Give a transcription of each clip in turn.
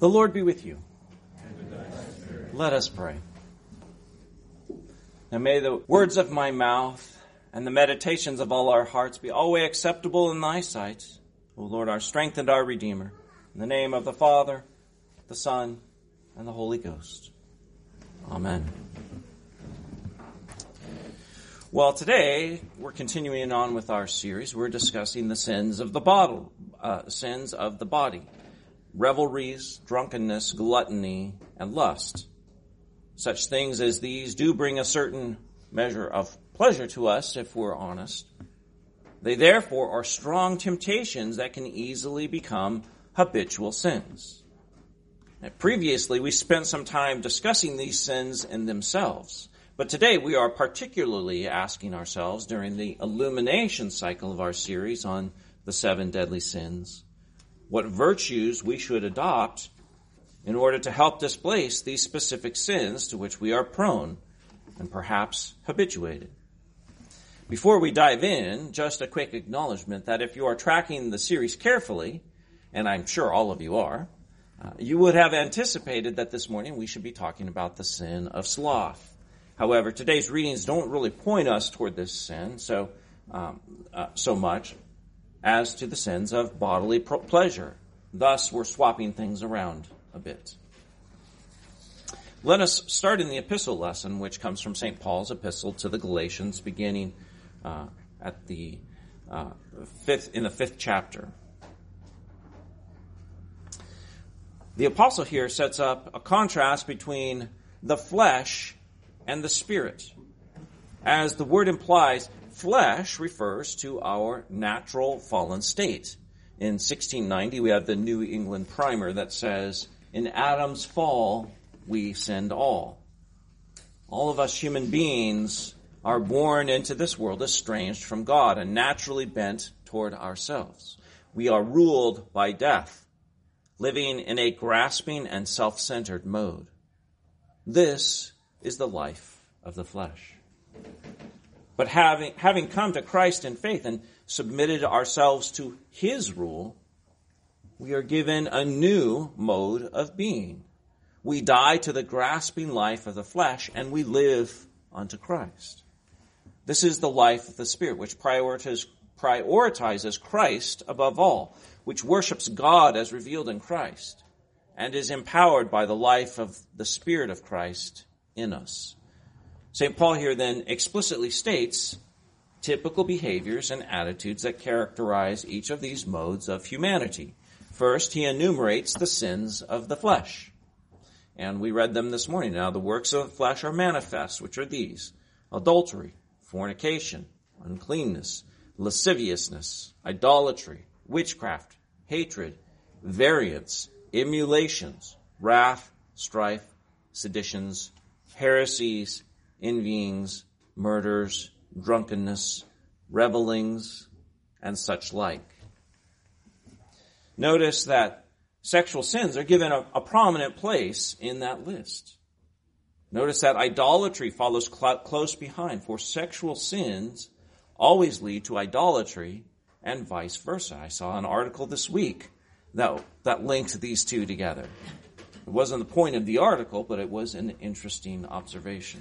The Lord be with you. Let us pray. And may the words of my mouth and the meditations of all our hearts be always acceptable in thy sight, O Lord, our strength and our Redeemer. In the name of the Father, the Son, and the Holy Ghost. Amen. Well, today we're continuing on with our series. We're discussing the sins of the body. Revelries, drunkenness, gluttony, and lust. Such things as these do bring a certain measure of pleasure to us if we're honest. They therefore are strong temptations that can easily become habitual sins. Now, previously, we spent some time discussing these sins in themselves. But today we are particularly asking ourselves during the illumination cycle of our series on the 7 deadly sins, what virtues we should adopt in order to help displace these specific sins to which we are prone and perhaps habituated. Before we dive in, just a quick acknowledgement that if you are tracking the series carefully, and I'm sure all of you are, you would have anticipated that this morning we should be talking about the sin of sloth. However, today's readings don't really point us toward this sin so much as to the sins of bodily pleasure. Thus, we're swapping things around a bit. Let us start in the epistle lesson, which comes from St. Paul's epistle to the Galatians, beginning at the in the 5th chapter. The apostle here sets up a contrast between the flesh and the spirit. As the word implies, flesh refers to our natural fallen state. In 1690, we have the New England Primer that says, "In Adam's fall, we sinned all." All of us human beings are born into this world estranged from God and naturally bent toward ourselves. We are ruled by death, living in a grasping and self-centered mode. This is the life of the flesh. But having come to Christ in faith and submitted ourselves to His rule, we are given a new mode of being. We die to the grasping life of the flesh and we live unto Christ. This is the life of the Spirit, which prioritizes Christ above all, which worships God as revealed in Christ, and is empowered by the life of the Spirit of Christ in us. St. Paul here then explicitly states typical behaviors and attitudes that characterize each of these modes of humanity. First, he enumerates the sins of the flesh. And we read them this morning. Now, the works of the flesh are manifest, which are these: adultery, fornication, uncleanness, lasciviousness, idolatry, witchcraft, hatred, variance, emulations, wrath, strife, seditions, heresies, envyings, murders, drunkenness, revelings, and such like. Notice that sexual sins are given a prominent place in that list. Notice that idolatry follows close behind, for sexual sins always lead to idolatry and vice versa. I saw an article this week that linked these two together. It wasn't the point of the article, but it was an interesting observation.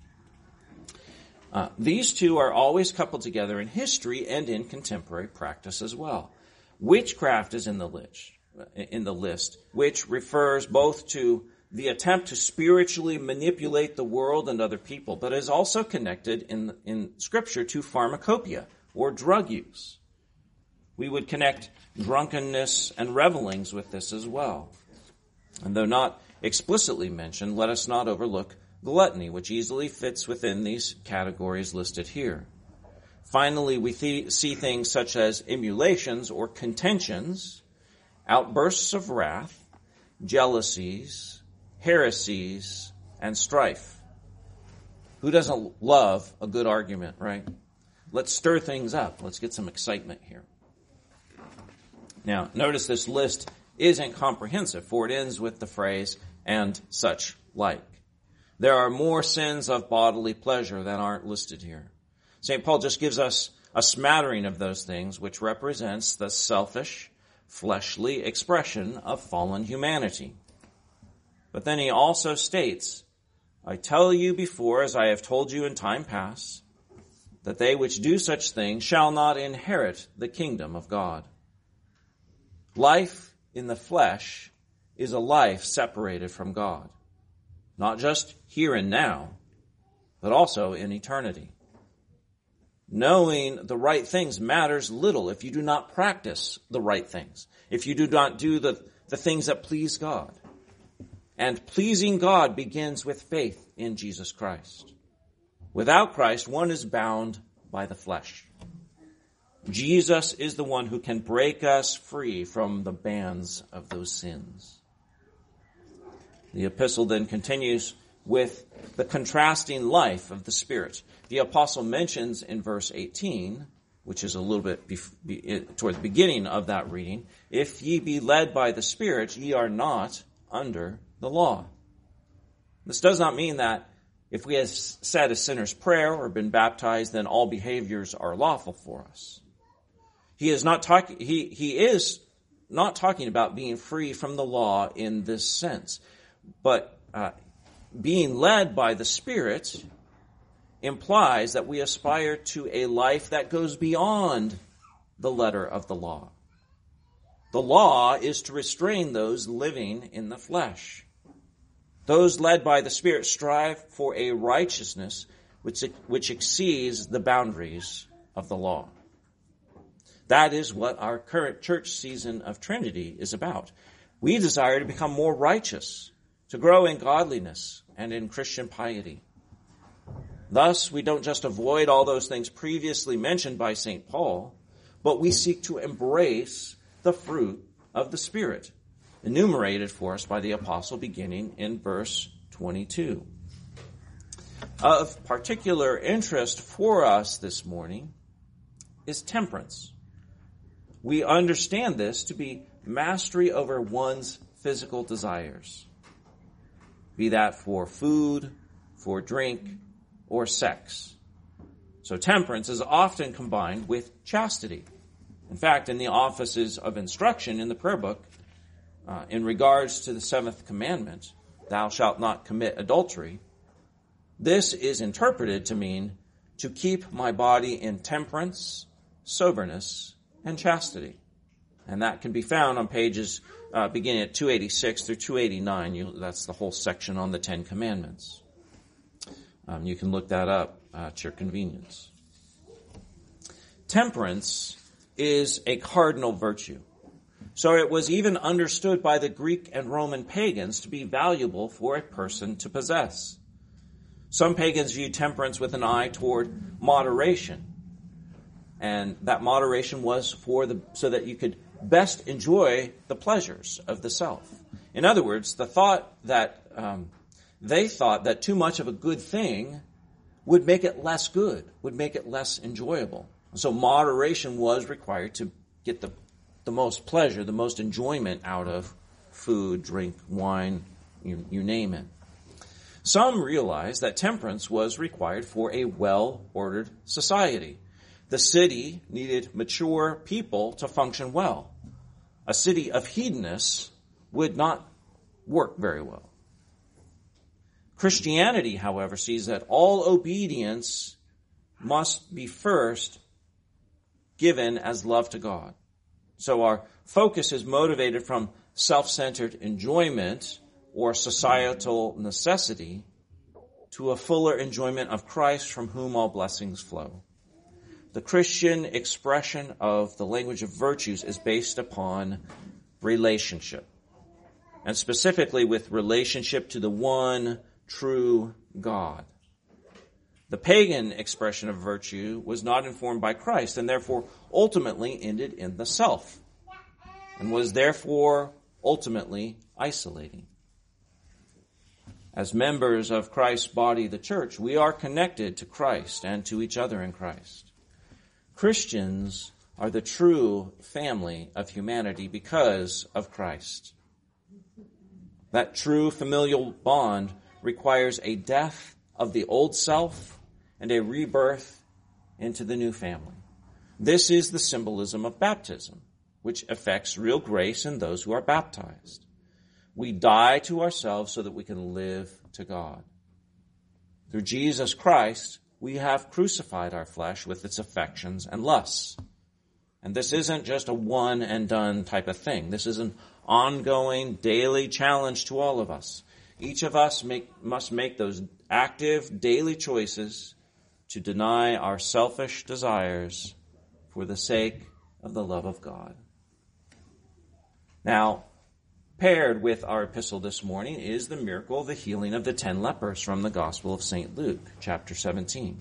These two are always coupled together in history and in contemporary practice as well. Witchcraft is in the list, which refers both to the attempt to spiritually manipulate the world and other people, but is also connected in Scripture to pharmacopoeia, or drug use. We would connect drunkenness and revelings with this as well. And though not explicitly mentioned, let us not overlook gluttony, which easily fits within these categories listed here. Finally, we see things such as emulations or contentions, outbursts of wrath, jealousies, heresies, and strife. Who doesn't love a good argument, right? Let's stir things up. Let's get some excitement here. Now, notice this list isn't comprehensive, for it ends with the phrase, "and such like." There are more sins of bodily pleasure that aren't listed here. St. Paul just gives us a smattering of those things, which represents the selfish, fleshly expression of fallen humanity. But then he also states, I tell you before, as I have told you in time past, that they which do such things shall not inherit the kingdom of God. Life in the flesh is a life separated from God, not just here and now, but also in eternity. Knowing the right things matters little if you do not practice the right things, if you do not do the things that please God. And pleasing God begins with faith in Jesus Christ. Without Christ, one is bound by the flesh. Jesus is the one who can break us free from the bands of those sins. The epistle then continues with the contrasting life of the Spirit. The apostle mentions in verse 18, which is a little bit toward the beginning of that reading, if ye be led by the Spirit, ye are not under the law. This does not mean that if we have said a sinner's prayer or been baptized, then all behaviors are lawful for us. He is not talking about being free from the law in this sense, but being led by the Spirit implies that we aspire to a life that goes beyond the letter of the law. The law is to restrain those living in the flesh. Those led by the Spirit strive for a righteousness which exceeds the boundaries of the law. That is what our current church season of Trinity is about. We desire to become more righteous, to grow in godliness and in Christian piety. Thus, we don't just avoid all those things previously mentioned by St. Paul, but we seek to embrace the fruit of the Spirit, enumerated for us by the apostle beginning in verse 22. Of particular interest for us this morning is temperance. We understand this to be mastery over one's physical desires, be that for food, for drink, or sex. So temperance is often combined with chastity. In fact, in the offices of instruction in the prayer book, in regards to the seventh commandment, thou shalt not commit adultery, this is interpreted to mean to keep my body in temperance, soberness, and chastity. And that can be found on pages beginning at 286 through 289. That's the whole section on the Ten Commandments. You can look that up at your convenience. Temperance is a cardinal virtue. So it was even understood by the Greek and Roman pagans to be valuable for a person to possess. Some pagans viewed temperance with an eye toward moderation. And that moderation was so that you could best enjoy the pleasures of the self. In other words, they thought that too much of a good thing would make it less good, would make it less enjoyable. So moderation was required to get the most pleasure, the most enjoyment out of food, drink, wine, you name it. Some realized that temperance was required for a well-ordered society. The city needed mature people to function well. A city of hedonists would not work very well. Christianity, however, sees that all obedience must be first given as love to God. So our focus is motivated from self-centered enjoyment or societal necessity to a fuller enjoyment of Christ, from whom all blessings flow. The Christian expression of the language of virtues is based upon relationship, and specifically with relationship to the one true God. The pagan expression of virtue was not informed by Christ, and therefore ultimately ended in the self, and was therefore ultimately isolating. As members of Christ's body, the church, we are connected to Christ and to each other in Christ. Christians are the true family of humanity because of Christ. That true familial bond requires a death of the old self and a rebirth into the new family. This is the symbolism of baptism, which affects real grace in those who are baptized. we die to ourselves so that we can live to God. Through Jesus Christ, we have crucified our flesh with its affections and lusts. And this isn't just a one and done type of thing. This is an ongoing, daily challenge to all of us. Each of us must make those active, daily choices to deny our selfish desires for the sake of the love of God. Now, paired with our epistle this morning is the miracle of the healing of the 10 lepers from the Gospel of St. Luke, chapter 17.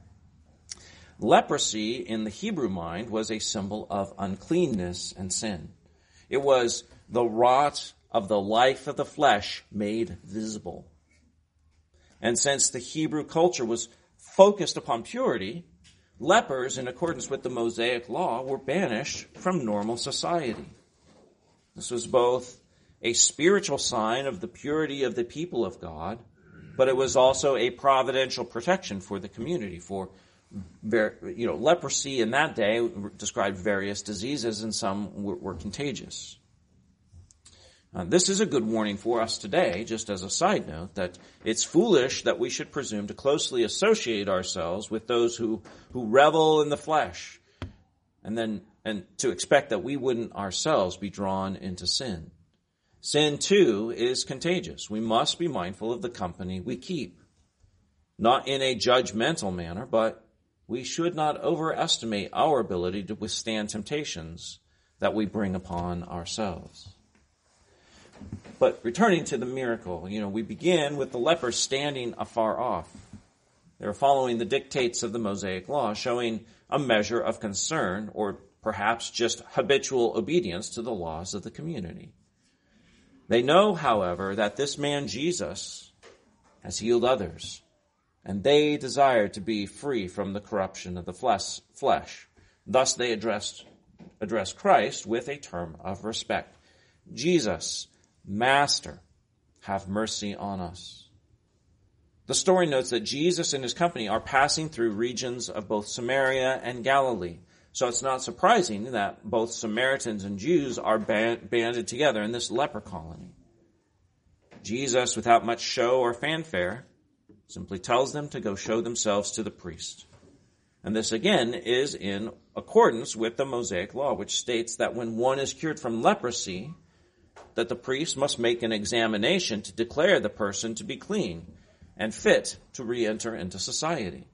Leprosy in the Hebrew mind was a symbol of uncleanness and sin. It was the rot of the life of the flesh made visible. And since the Hebrew culture was focused upon purity, lepers, in accordance with the Mosaic law, were banished from normal society. This was both a spiritual sign of the purity of the people of God, but it was also a providential protection for the community. For leprosy in that day described various diseases, and some were contagious. This is a good warning for us today, just as a side note, that it's foolish that we should presume to closely associate ourselves with those who revel in the flesh, and to expect that we wouldn't ourselves be drawn into sin. Sin, too, is contagious. We must be mindful of the company we keep. Not in a judgmental manner, but we should not overestimate our ability to withstand temptations that we bring upon ourselves. But returning to the miracle, we begin with the lepers standing afar off. They're following the dictates of the Mosaic law, showing a measure of concern or perhaps just habitual obedience to the laws of the community. They know, however, that this man Jesus has healed others, and they desire to be free from the corruption of the flesh. Thus they address Christ with a term of respect. Jesus, Master, have mercy on us. The story notes that Jesus and his company are passing through regions of both Samaria and Galilee. So it's not surprising that both Samaritans and Jews are banded together in this leper colony. Jesus, without much show or fanfare, simply tells them to go show themselves to the priest. And this again is in accordance with the Mosaic law, which states that when one is cured from leprosy, that the priest must make an examination to declare the person to be clean and fit to re-enter into society.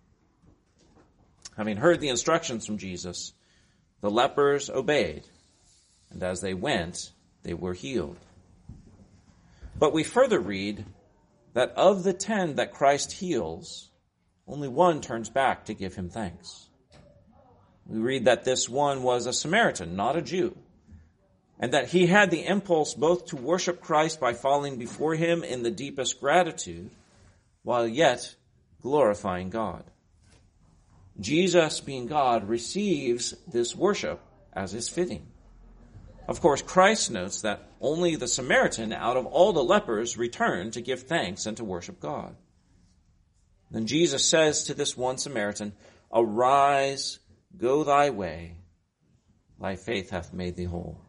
Having heard the instructions from Jesus, the lepers obeyed, and as they went, they were healed. But we further read that of the 10 that Christ heals, only one turns back to give him thanks. We read that this one was a Samaritan, not a Jew, and that he had the impulse both to worship Christ by falling before him in the deepest gratitude, while yet glorifying God. Jesus, being God, receives this worship as is fitting. Of course, Christ notes that only the Samaritan out of all the lepers returned to give thanks and to worship God. Then Jesus says to this one Samaritan, "Arise, go thy way, thy faith hath made thee whole."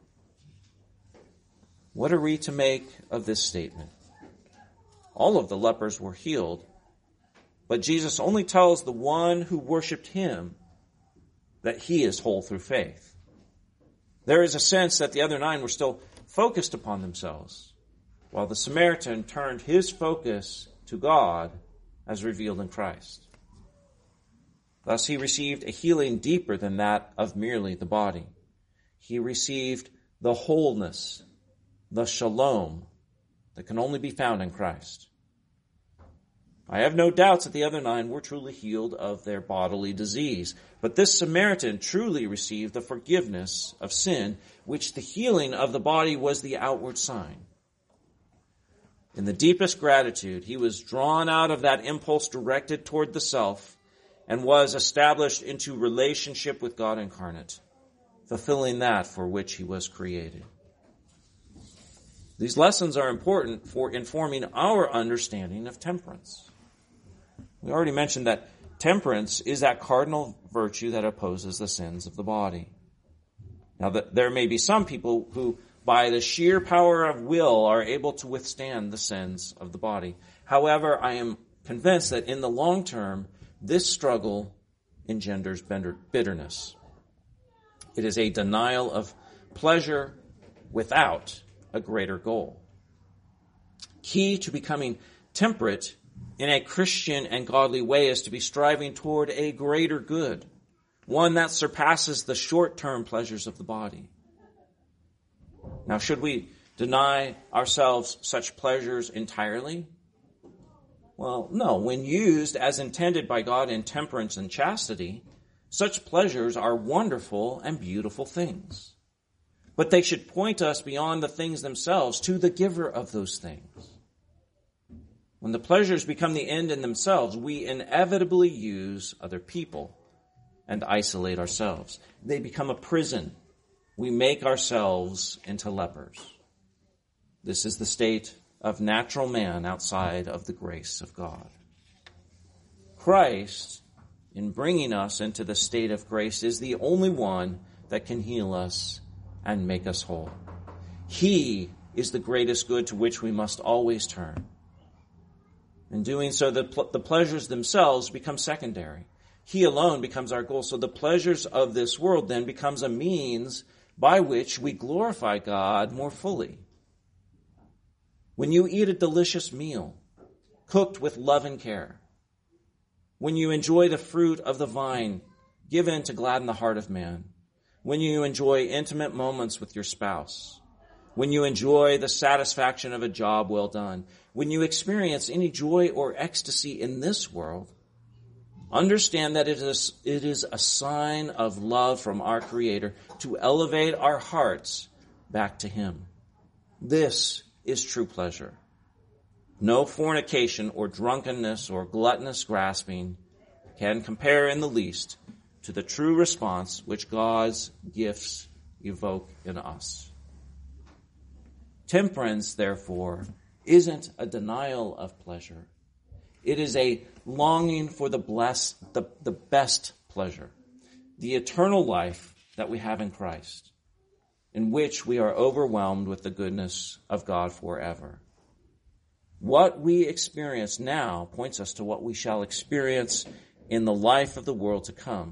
What are we to make of this statement? All of the lepers were healed, but Jesus only tells the one who worshipped him that he is whole through faith. There is a sense that the other 9 were still focused upon themselves, while the Samaritan turned his focus to God as revealed in Christ. Thus he received a healing deeper than that of merely the body. He received the wholeness, the shalom, that can only be found in Christ. I have no doubts that the other 9 were truly healed of their bodily disease, but this Samaritan truly received the forgiveness of sin, which the healing of the body was the outward sign. In the deepest gratitude, he was drawn out of that impulse directed toward the self and was established into relationship with God incarnate, fulfilling that for which he was created. These lessons are important for informing our understanding of temperance. We already mentioned that temperance is that cardinal virtue that opposes the sins of the body. Now, there may be some people who by the sheer power of will, are able to withstand the sins of the body. However, I am convinced that in the long term, this struggle engenders bitterness. It is a denial of pleasure without a greater goal. Key to becoming temperate in a Christian and godly way is to be striving toward a greater good, one that surpasses the short-term pleasures of the body. Now, should we deny ourselves such pleasures entirely? Well, no. When used as intended by God in temperance and chastity, such pleasures are wonderful and beautiful things. But they should point us beyond the things themselves to the giver of those things. When the pleasures become the end in themselves, we inevitably use other people and isolate ourselves. They become a prison. We make ourselves into lepers. This is the state of natural man outside of the grace of God. Christ, in bringing us into the state of grace, is the only one that can heal us and make us whole. He is the greatest good to which we must always turn. In doing so, the pleasures themselves become secondary. He alone becomes our goal. So the pleasures of this world then becomes a means by which we glorify God more fully. When you eat a delicious meal, cooked with love and care, when you enjoy the fruit of the vine given to gladden the heart of man, when you enjoy intimate moments with your spouse, when you enjoy the satisfaction of a job well done, when you experience any joy or ecstasy in this world, understand that it is a sign of love from our Creator to elevate our hearts back to Him. This is true pleasure. No fornication or drunkenness or gluttonous grasping can compare in the least to the true response which God's gifts evoke in us. Temperance, therefore, isn't a denial of pleasure. It is a longing for the best pleasure, the eternal life that we have in Christ, in which we are overwhelmed with the goodness of God forever. What we experience now points us to what we shall experience in the life of the world to come.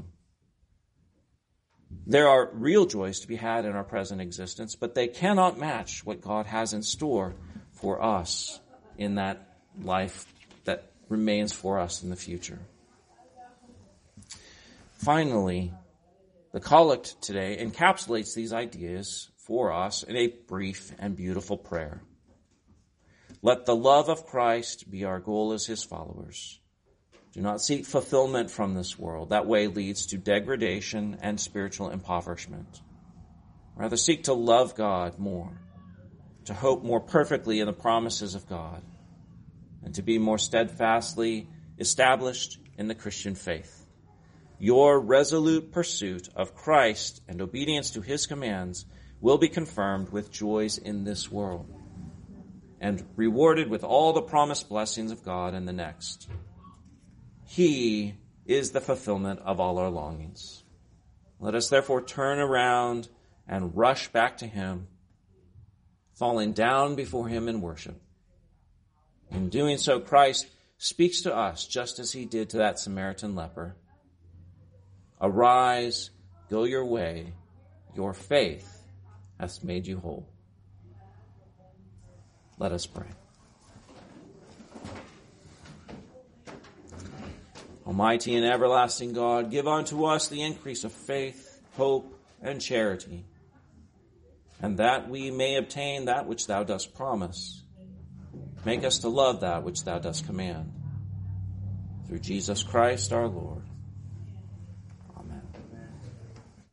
There are real joys to be had in our present existence, but they cannot match what God has in store for us in that life that remains for us in the future. Finally, the collect today encapsulates these ideas for us in a brief and beautiful prayer. Let the love of Christ be our goal as His followers. Do not seek fulfillment from this world. That way leads to degradation and spiritual impoverishment. Rather, seek to love God more, to hope more perfectly in the promises of God, and to be more steadfastly established in the Christian faith. Your resolute pursuit of Christ and obedience to His commands will be confirmed with joys in this world and rewarded with all the promised blessings of God in the next. He is the fulfillment of all our longings. Let us therefore turn around and rush back to Him, falling down before Him in worship. In doing so, Christ speaks to us just as He did to that Samaritan leper. Arise, go your way, your faith hath made you whole. Let us pray. Almighty and everlasting God, give unto us the increase of faith, hope, and charity, and that we may obtain that which Thou dost promise. Make us to love that which Thou dost command. Through Jesus Christ our Lord.